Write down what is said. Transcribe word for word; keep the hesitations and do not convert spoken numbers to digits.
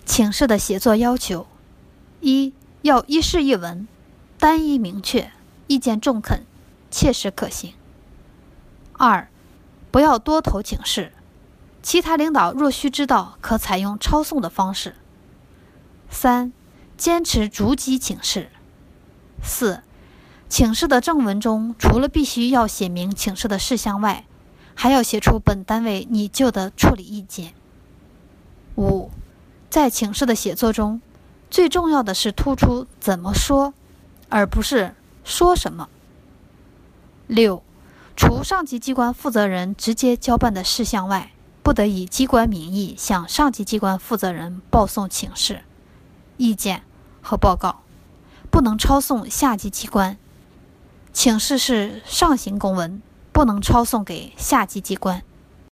请示的写作要求：一、要一事一文，单一明确，意见中肯，切实可行。二、不要多投请示，其他领导若需知道，可采用抄送的方式。三、坚持逐级请示。四、请示的正文中，除了必须要写明请示的事项外，还要写出本单位拟就的处理意见。五、在请示的写作中，最重要的是突出怎么说，而不是说什么。六、除上级机关负责人直接交办的事项外，不得以机关名义向上级机关负责人报送请示、意见和报告，不能抄送下级机关。请示是上行公文，不能抄送给下级机关。